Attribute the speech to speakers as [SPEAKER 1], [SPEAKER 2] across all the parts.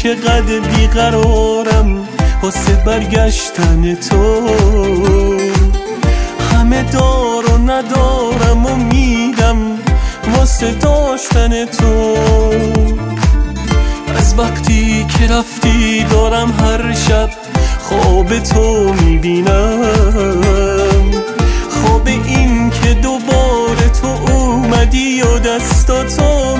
[SPEAKER 1] چقدر بیقرارم واسه برگشتن تو. همه دار و ندارم و میدم واسه داشتن تو. از وقتی که رفتی دارم هر شب خواب تو میبینم، خواب این که دوباره تو اومدی و دستاتو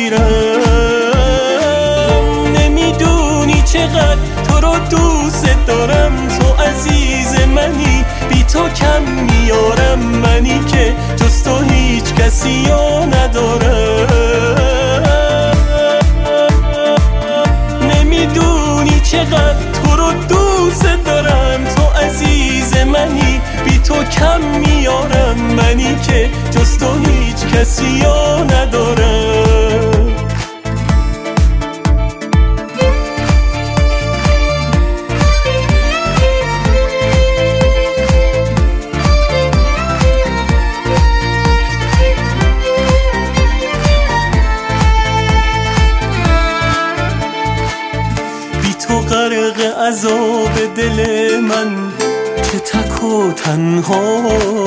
[SPEAKER 1] میگیرم. نمیدونی چقدر تو رو دوست دارم، تو عزیز منی بی تو کم میارم، منی که جز تو هیچ کسی رو ندارم. نمیدونی چقدر تو رو دوست دارم، تو عزیز منی بی تو کم میارم، منی که جز تو هیچ کسی رو ندارم. تو غرق عذاب دل من که تک و تنها،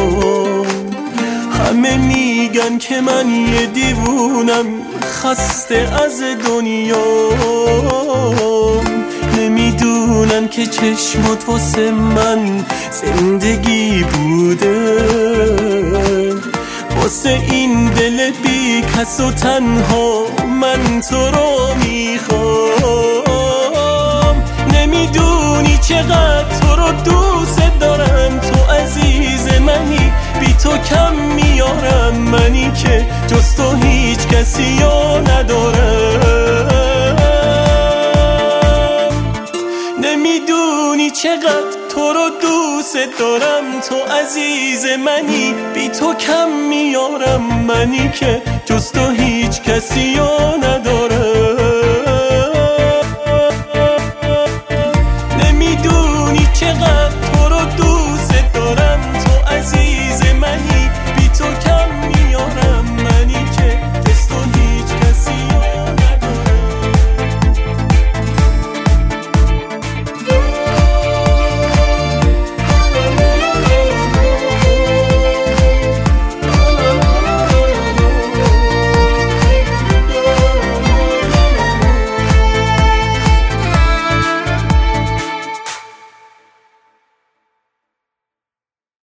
[SPEAKER 1] همه میگن که من یه دیوونم خسته از دنیا. نمیدونن که چشمات واسه من زندگی بوده، واسه این دل بی کس و تنها من تو رو میخوام. نمیدونی چقدر تو رو دوست دارم، تو عزیز منی بی تو کم میارم، منی که جز تو هیچ کسی رو ندارم. نمیدونی چقدر تو رو دوست دارم، تو عزیز منی بی تو کم میارم، منی که جز تو هیچ کسی رو ندارم.